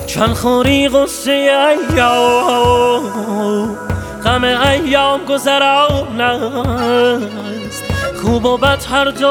چند خوری غصه ایام، غم ایام گذران است. خوب و بد هر دو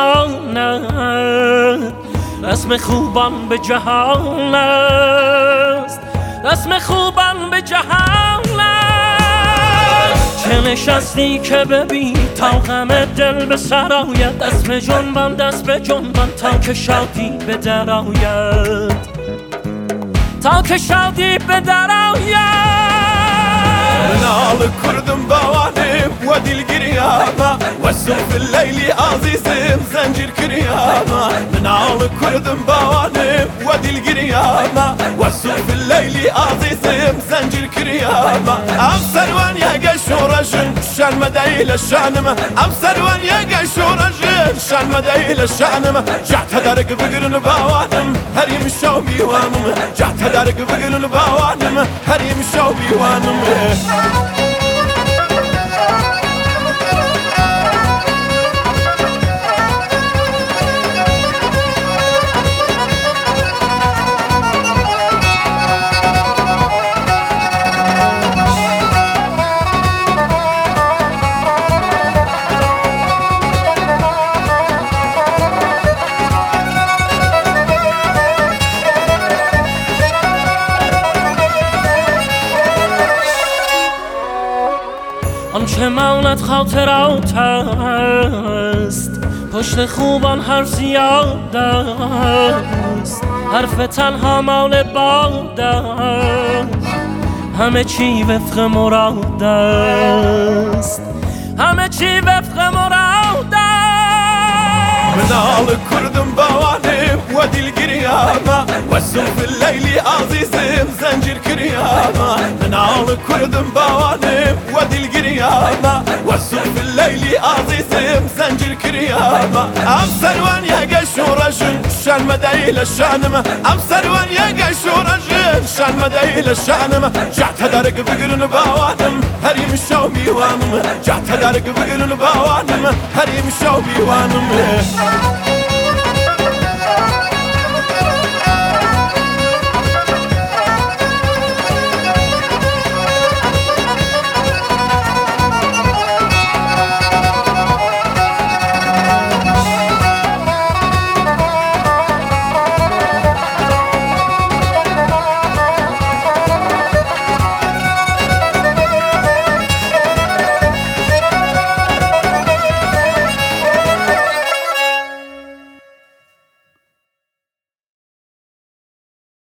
بماند، رسم خوبان به جهان است. رسم خوبان به جهان است. چه نشستی که ببین تا غم دل به سر آید، دست به جنبان دست به جنبان تا که شادی به در آید، تا که شادی به در آید. منال كردم بوانم ودي القريامة، والسوف الليلي عزيزم زنجير كريامة. منال كردم بوانم ودي القريامة، والسوف الليلي عزيزم زنجير كريامة. أبصر وان يقى شورجن شان مدايل الشانمة، أبصر وان يقى شورجن شان مدايل الشانمة. جعت هدارك بقرن بوانم هريم الشو بيوانم، جعت هدارك بقرن بوانم هريم الشو بيوانم. آنچه ماند خاطرات است، پشت خوبان حرف زیاد است. حرف تنها مال باد است، همه چی وفق مراد است. همه چی وفق مراد است. منال كردم بوانم ودي القريامة، والسوف الليلي عزيزم زنجير كريامة. منال كردم بوانم ودي القريامة، والسوف الليلي عزيزم زنجير كريامة. أبصر وان يقى شورجن شان مدايل الشانمة، أبصر وان يقى شورجن شان مدايل الشانمة. جعت هدارك بقرن بوانم هريم الشو بيوانم، جعت هدارك بقرن بوانم هريم الشو بيوانم.